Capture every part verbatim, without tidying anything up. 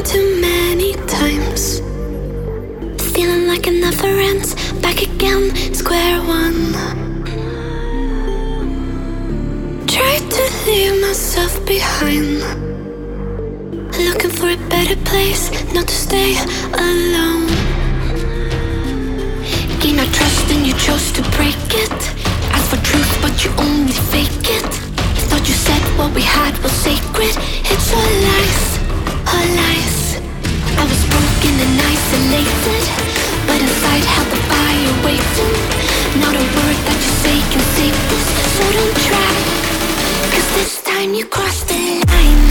too many times, feeling like it never ends. Back again, square one. Tried to leave myself behind, looking for a better place, not to stay alone. Gain our trust and you chose to break it. Ask for truth but you only fake it. Thought you said what we had was sacred. It's all lies, all lies. I was broken and isolated, but inside held the fire waiting. Not a word that you say can save this, so don't try, cause this time you crossed the line.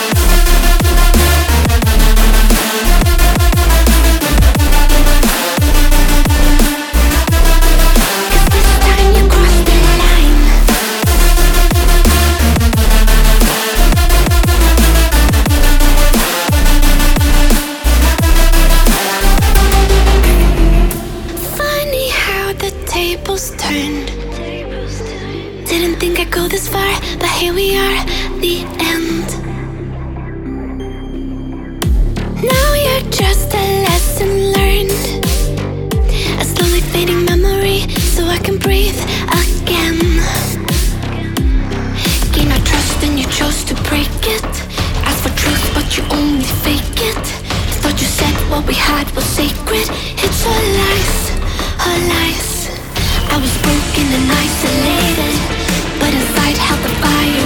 Didn't think I'd go this far, but here we are, the end. Now you're just a lesson learned, a slowly fading memory, so I can breathe again. Gain our trust and you chose to break it. Ask for truth but you only fake it. Thought you said what we had was sacred. It's all lies, all lies. I was broken and isolated, but inside held the fire